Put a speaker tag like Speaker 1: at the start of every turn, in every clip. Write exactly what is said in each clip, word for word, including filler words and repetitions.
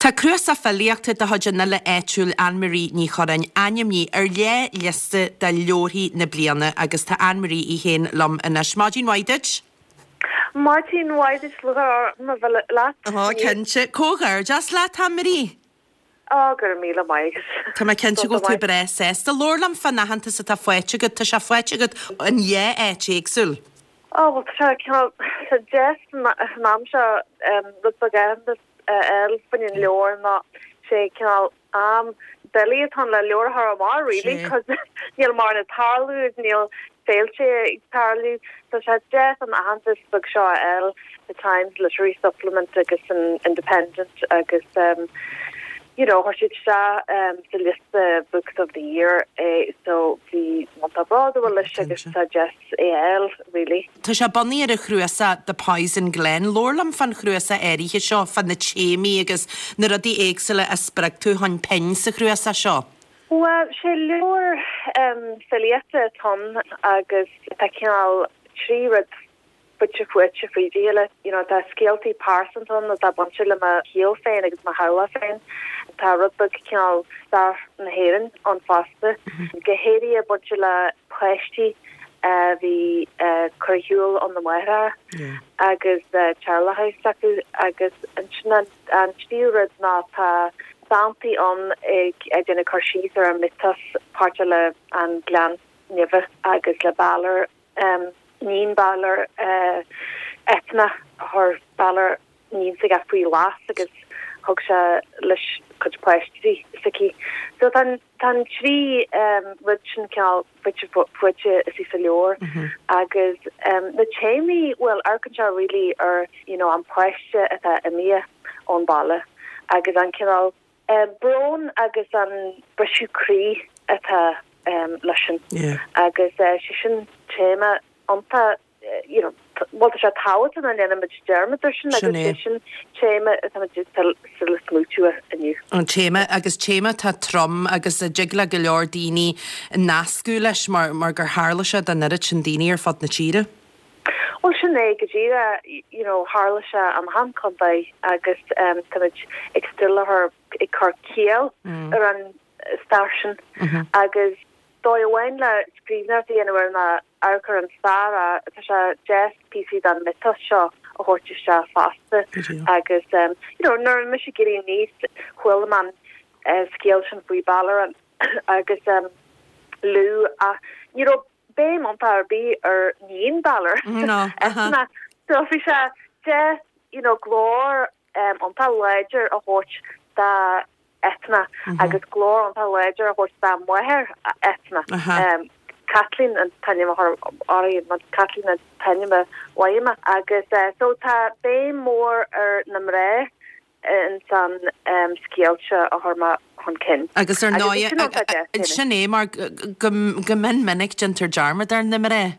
Speaker 1: Tá cruas a filiachta de hodna le éitiúil Anne-Marie ní chorain aimní ar lé liste de leorthaí na bliana agus tá Anne-Marie i hén lom inas. Martin Whiteidge?
Speaker 2: Martin Whiteidge lugar ma bhfuil leat.
Speaker 1: Oh, kense cógar, just leat Anne-Marie.
Speaker 2: Oh, gur míle maigus.
Speaker 1: Tá mai kense go tú bres es. De lorlam fannahananta sa tá foiite go tá sa foiite go an é éit éagsúil.
Speaker 2: Oh, well, tá ceann sa jest mám se lu baganda el fan in leor na sé ceann am belly an le leor har mar really cos níl mar na tarlú níl féilte tarlú so se jest an ahananta bug seo el the Times literary supplement agus an Independent agus um you know, Horshid Shah, um, the list the books of the year, uh, so the Montabra, the list suggests A L, really.
Speaker 1: Tá sé bonní ar a chruasa de Poison Glen, lorlam fan chruasa éirithe seo fan na chéimi agus na rudí éagsile a sprag tú hain pen sa chruasa seo.
Speaker 2: Well, sé leor um, filiete ton agus ta cinál trí rud butcher fuitse fri díle, you know, tá Skeelty Parsonton, tá bunch le ma heel féin agus ma haula féin. Tá rudbug ceall star na héan an faste. Gehéri a bunch le pwesti uh, the uh, curriculum on the Maira agus uh, Charlahai saku agus an an stíred na tá bounty on ag agin a corshis or a mitas partile an glan nive agus le baller um Neen baller uh, etna her baller neen sig a free last agus hogsha lish coach pwesti siki so tan tan tri um witchen kal which which is he salior agus um the chemi well Arkansas really are you know am pwesti at a emia on balla agus an kinal uh, brown agus an brishu cree at a um lushin
Speaker 1: yeah
Speaker 2: agus uh, shishin chema Onta, you know, what is a towel and then a much dermatation, like a chema, as a just still smooth to a new.
Speaker 1: On chema, agus chema ta trom, agus a jigla galordini, naskulish, mar margar harlisha, than a chandini or fat na chida.
Speaker 2: Well, Sinead Gajira, you know, harlisha am ham by agus um kind of extilla her a carkiel around starshin agus. Dói bhain le scríbnar dhéanamhar na arcar an Sara tá sé jazz P C dan mitas seo a horte se faste agus um, you know nur mis géirí níos chuilman uh, scéal sin faoi baller an agus um, lú a you know bé montar bí ar níon baller
Speaker 1: no
Speaker 2: uh-huh. so fi se jazz you know glór um, an tá ledger a hort da etna mm-hmm. agus glór an tá ledger a hort da muher etna
Speaker 1: uh-huh.
Speaker 2: um, Kathleen and Tanya her Ari and Kathleen and Tanya Waima agus uh, so ta bé mór ar namre in san um, scialse a her ma hon kin
Speaker 1: agus ar náia sinné mar gomin minic gentar jarma dar namre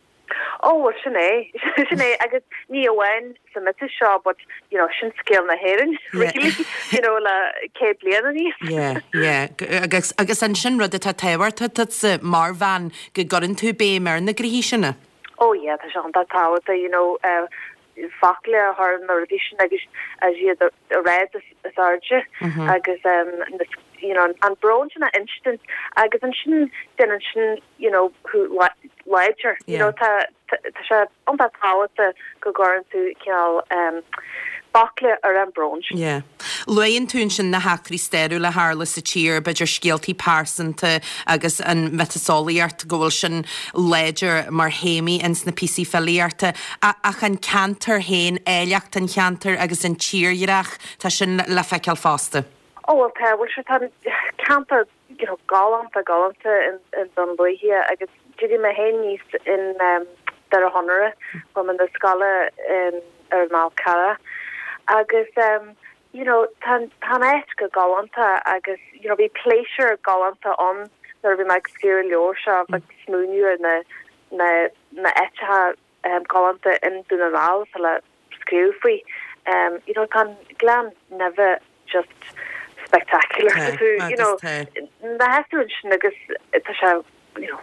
Speaker 2: oh sinné sinné agus ní ahain sa mit seo but you know sin scale na herin really you know la cé bliananí
Speaker 1: yeah yeah agus agus an sin rud atá tahar tá sa mar van go gorin tú bé mar na grihí sinna
Speaker 2: oh yeah tá se an tá táhata you know uh, fakle har an audition agus as you the red sarge agus um you know an brown na instant agus an shin den shin you know who ledger you know ta ta on that power to go go into kill um bakle ar an bronze
Speaker 1: yeah Luin tún sin na hacrí steú le hála sa tír beidir Skeelty Parsonta agus an metasoliart gohfuil sin ledger mar héimi ins na P C filiarta ach an cantar héin éileacht an cheantar agus an tíirach tá sin le feiceal fásta.
Speaker 2: Oh well ta which tan cantar you know galant a galanta in in Dunleahy agus didi me hénis in um dar a honore from in the scala in ar Malcara agus um you know tan tan etka galanta agus you know be pleasure galanta on there be my exterior leosha but smooth na na na etcha um galanta in Dunal so la screw free um you know tan glam never just spectacular
Speaker 1: okay.
Speaker 2: so, you know na has to agus you know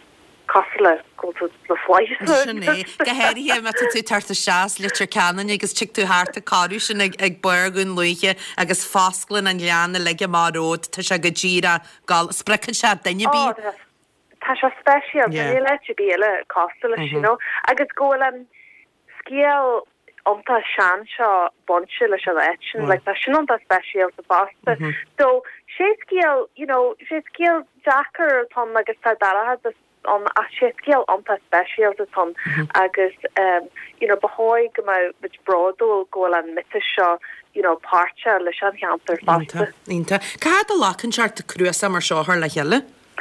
Speaker 2: Castle go to the flight.
Speaker 1: Gehéir me tú tarta seas litir canan agus tu tú háart a carú sin ag burún luige agus fásclan an leanna leige máród tá se go ddíra gal sprecin se daine bí.
Speaker 2: Tá se special le bíle Castle you know agus go an scéal omta sean seo bonse le se lechen like tá sin ananta special sa basta. So sé scéal you know sé scéal Jackar tom agus tá dara on a sé scéal omta special a tom agus um you know behoig go ma which broadol go an mit seo you know parcha le sean hanter fasta.
Speaker 1: Ínta Ca a lachan seart a cruúsa mar seo haar le heile?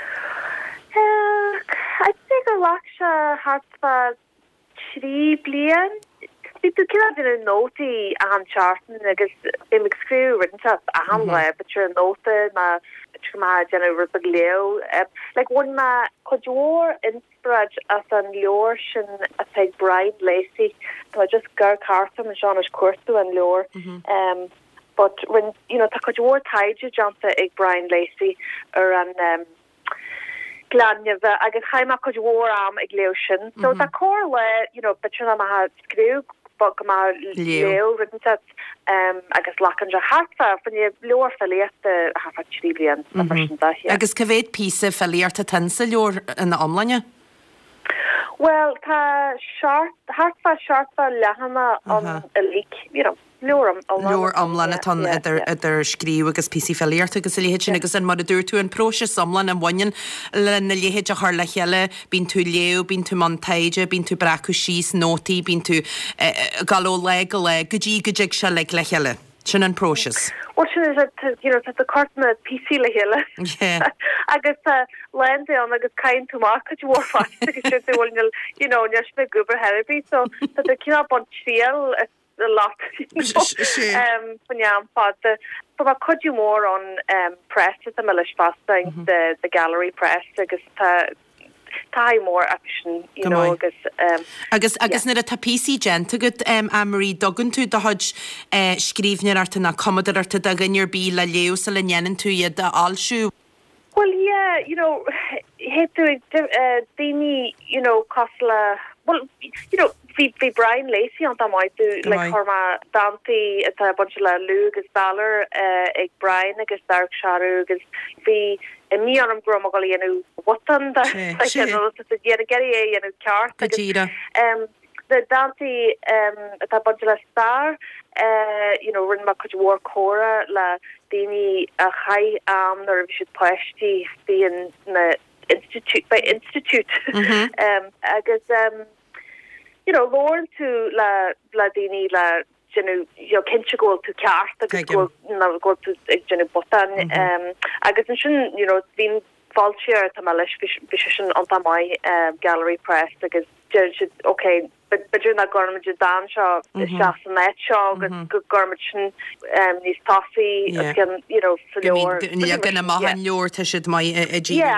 Speaker 2: Uh, I think a laksha hartfa trí blian. Tú kina in a noti a han charten agus im screw written up a han le, but you're a nota ma ma general leo like one ma kojor inspirad as an leorshin a take Brian Lacey, so I just gar carton and Jean Curto and lure um but when you know ta kojor taiju jumpa ag Brian Lacey or an um Glanya agus chaima kojor am ag leoshin so ta core le you know bitrna ma ha screw but ma leo written up um agus lacanja hartfa fan je leor feliete hafa triblian
Speaker 1: agus cavéid písa feliarta tansa leor in na omlanja.
Speaker 2: Well ta sharp hartfa sharpa lehana on a leak you know Leor
Speaker 1: omlan tan idir scríú agus pí fellíart agus léhéid agus an mar dúr tú an próse somlan an bhain le na léhéid a th le cheile bín tú leo bín tú montaide bín tú bracu síos nótaí bín tú galó le go le godí godig se le le cheile sin an próses.
Speaker 2: Or sin is you know the cartna P C le hele agus lende an agus kain tomaca war fa you know ne gober herbi so dat er kina bon trial a lot you know? um when yeah but the but could you more on um press at the milish fasting mm-hmm. the the gallery press agus ta tai more action you know agus um
Speaker 1: agus agus yeah. Na a tapisi gente gut um Amory dogan tú da hod uh, skrifnir art na commodar art da ganir bí la leo sa lenyen tú iad da alsú.
Speaker 2: Well yeah you know he to uh, dini you know Castle well you know vi vi Brian Lacey on mai do like horma Dante at a bunch of Lug is Baller uh ag Brian agus Dark Sharu agus vi mi an gromagol you what on the like you know to get a getty you know car um the Dante um at a bunch of Star uh you know rin ma could war Cora la dini a high um or should pashti be in the institute by institute mm-hmm. um agus um you know Lauren to la la dini la you know your kinch go to cart agus go na go to you know botan um agus shouldn't you know been vulture to malish vision on my um gallery press agus should okay but but you're not going to dan show is just net show good garment um these toffee again you know for your
Speaker 1: you're going to mahan your to should my
Speaker 2: yeah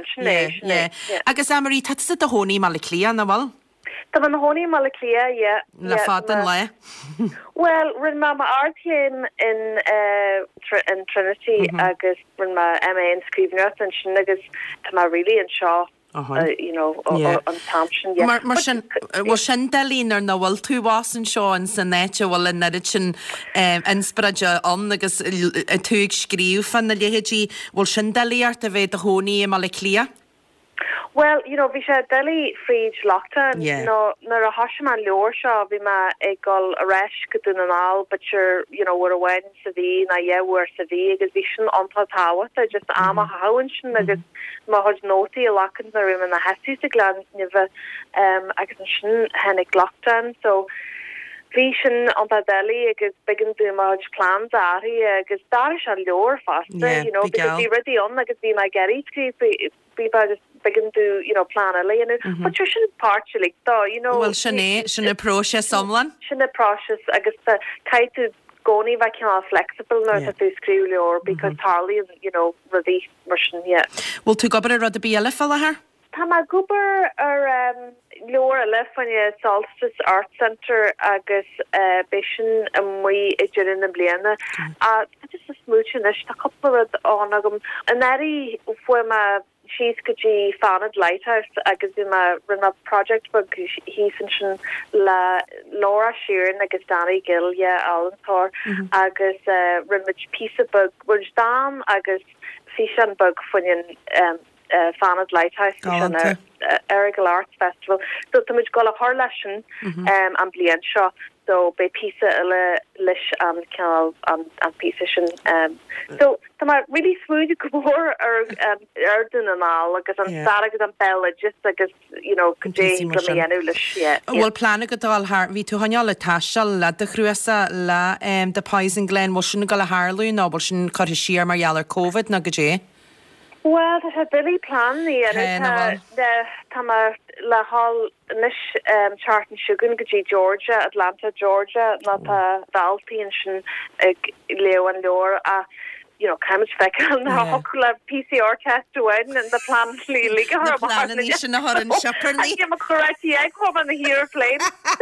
Speaker 2: yeah
Speaker 1: agus Amory tatsa the honey maliklia na wal
Speaker 2: Tá van honi malaclia yeah
Speaker 1: la fadan le
Speaker 2: well rin ma art in in uh tr- in Trinity mm-hmm. agus rin ma M A in scrivener and sin agus tá ma really in Shaw uh-huh. uh, you know yeah. on Thompson yeah
Speaker 1: mar mar sin was sin delínar na wal tú was in Shaw in san net wal in na sin um inspiraja on agus tuig skriú fan na lehéji wal sin delíart a ve de honi malaclia.
Speaker 2: Well, you know, vi sé deli fridge lockdown.
Speaker 1: Yeah.
Speaker 2: No, na a hasman leor sha vi ma egol a resh gadun an al, but you're, you know, we're a wen sa vi, na ye we're sa vi, agus vi sin onta tawa, so just ama hawan sin, agus ma hoj noti a lakan na rim in a hesi sa glan niva, um, agus sin hennig lockdown, so vi sin onta deli, agus begin do ma hoj plans ari, agus darish a leor faster, you know, because vi ready on, agus vi ma geri skrip, vi ba just begin to you know plan a lane mm-hmm. but you shouldn't partially though you know
Speaker 1: well shane shane process someone
Speaker 2: shane process I guess the kind to goni va can flexible now that they screw or because Harley mm-hmm. you know ready version yeah
Speaker 1: well to go but rud be a fella her
Speaker 2: Tama Goober or um Laura left when you Solstice Art Centre agus uh Bishan and we in the Bliana uh just a smooch in a couple of on and that when my she's could fanad lighthouse agus ma rinne project bug he sin la Laura Sheeran agus Danny Gill yeah Alantor mm-hmm. agus uh, rimage piece of bug which dam agus fishan bug funin um uh, fanad lighthouse uh, uh, Erigal Arts Festival so the much go a harlation mm-hmm. um and blian shaw so be pizza le lish and canal and and position um so some really smooth gabor or um erden and all agus an sara agus an bella just agus you know today lish yeah
Speaker 1: well plan go dal har vi tu hanjal tashal la de cruasa la um the poison glen mo sin go la harlu nobel sin kar sheer mar yaller covid na gaje
Speaker 2: well that had Billy plan the uh, the tama la hall nish um Charlton Sugan gaji Georgia Atlanta Georgia not a Valpian Leo and Laura uh you know Cambridge fecal na hokula P C R test to win and the plan li ga
Speaker 1: har plan nation na har an shopperly
Speaker 2: I'm correct eg come on the here plane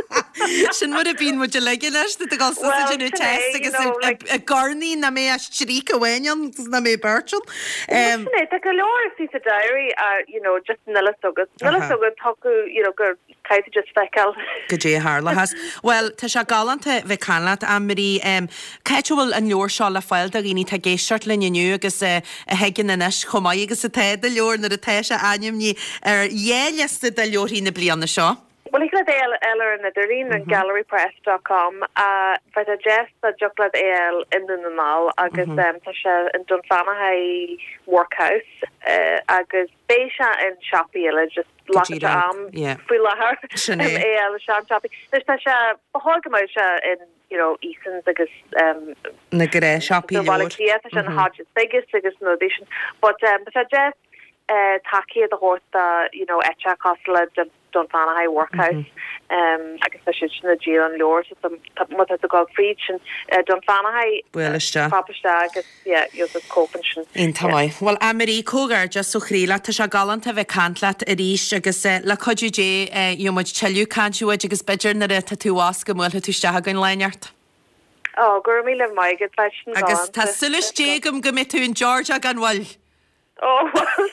Speaker 1: sin would have been would you like it the gal sausage test agus a garni na me a strika wenyon na me birchel
Speaker 2: um the galore is a diary uh you know just nilla sogus nilla sogus toku you know go kind of just fecal
Speaker 1: gaje harla has well ta sha galante ve canlat amri um casual an your shall file da gini ta Short linniu agus a hegin in is chomá agus a te de leor na a teise aim ní ar dhéliaste de leorí na blianna seo.
Speaker 2: Well ik le eller in Adereen and gallery press dot com uh but a jest a jolad el in the normal agus um ta in Dunfanaghy workhouse uh agus Beisha in Shoppy just lots of um fi lahar el shop shopping there's ta bahorgamocha in you know Eason's agus um
Speaker 1: na gre Shoppy
Speaker 2: and Hodges biggest biggest notation but um but a jest uh taki the horse uh you know Etcha Castle Dunfanaghy workhouse mm-hmm. um I guess I should na Jill and Lord some what the go preach and uh, Dunfanaghy
Speaker 1: Wellista
Speaker 2: Papasta agus yeah you're the copension
Speaker 1: in tamai well Ameri Cogar just so chrila ta sha galanta ve cantlat a ríis agus la coju je you much tell you can't you agus better na ta tu ask mo tu sta gan leinart
Speaker 2: oh gurmi le mai get fashion
Speaker 1: agus ta sulis je gum gum tu in Georgia gan wal
Speaker 2: oh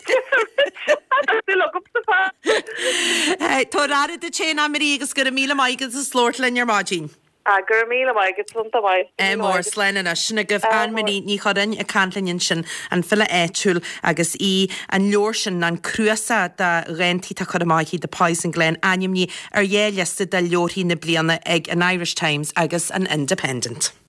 Speaker 2: look up the
Speaker 1: hey torare de chain Ameri agus gur mile mai agus slortlen your margin
Speaker 2: a gur mile mai get sunta mai
Speaker 1: e mor slein na sinna gif an mini ní chodan a cantlin sin an filla étul agus í an leorsin an cruasa da renti ta chodamai the poison glen anim ní ar dhéliaste da leorhí na bliana ag an Irish Times agus an Independent.